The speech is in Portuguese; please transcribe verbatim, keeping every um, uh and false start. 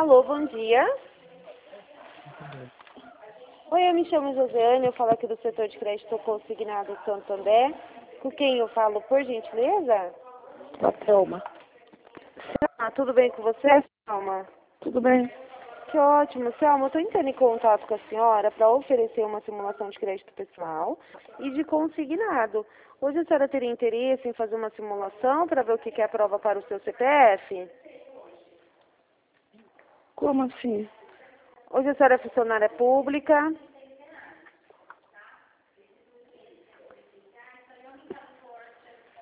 Alô, bom dia. Oi, eu me chamo Josiane, eu falo aqui do setor de crédito consignado Santander. Com quem eu falo, por gentileza? Com a Thelma. Ah, tudo bem com você, Selma? Tudo bem? Que ótimo. Selma, eu estou entrando em contato com a senhora para oferecer uma simulação de crédito pessoal e de consignado. Hoje a senhora teria interesse em fazer uma simulação para ver o que que é a prova para o seu C P F? Como assim? Hoje a senhora é funcionária pública.